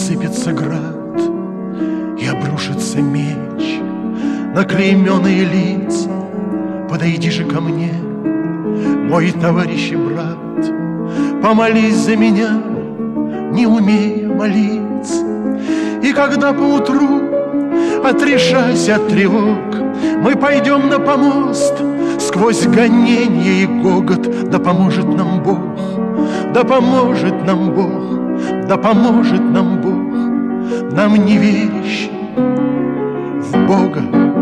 посыпется град и обрушится меч на клейменные лица. Подойди же ко мне, мой товарищ и брат, помолись за меня, не умея молиться. И когда поутру, отрешась от тревог, мы пойдем на помост сквозь гоненье и гогот, да поможет нам Бог, да поможет нам Бог, да поможет нам Бог, нам не верящим в Бога.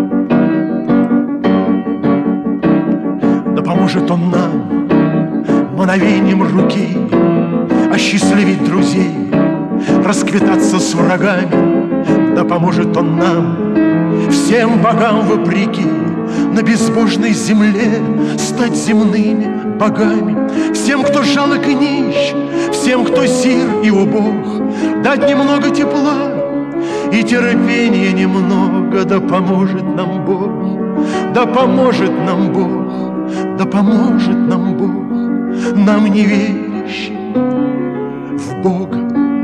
Да поможет Он нам мановением руки осчастливить друзей, расквитаться с врагами. Да поможет Он нам, всем богам вопреки, на безбожной земле стать земными богами. Всем, кто жалок и нищ, всем, кто сир и убог, дать немного тепла и терпения немного. Да поможет нам Бог, да поможет нам Бог, да поможет нам Бог, нам не верящим в Бога.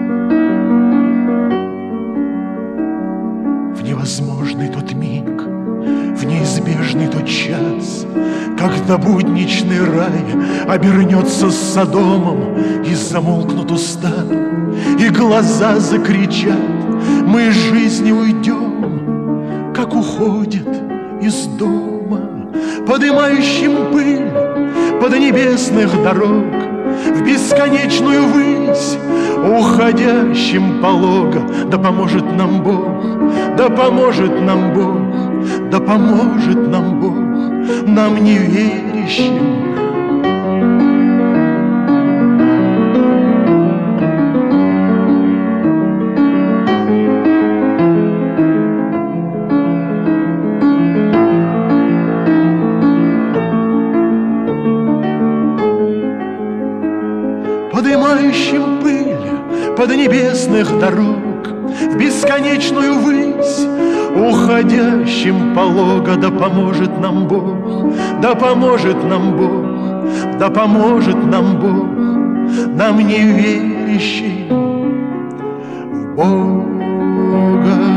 В невозможный тот миг, в неизбежный тот час, когда будничный рай обернется Содомом, и замолкнут уста, и глаза закричат: мы из жизни уйдем, как уходит из дома, подымающим пыль под небесных дорог, в бесконечную высь уходящим полого. Да поможет нам Бог, да поможет нам Бог, да поможет нам Бог, нам не верящим. Подымающим пыль под небесных дорог, в бесконечную высь уходящим полого. Да поможет нам Бог, да поможет нам Бог, да поможет нам Бог, нам не верящим в Бога.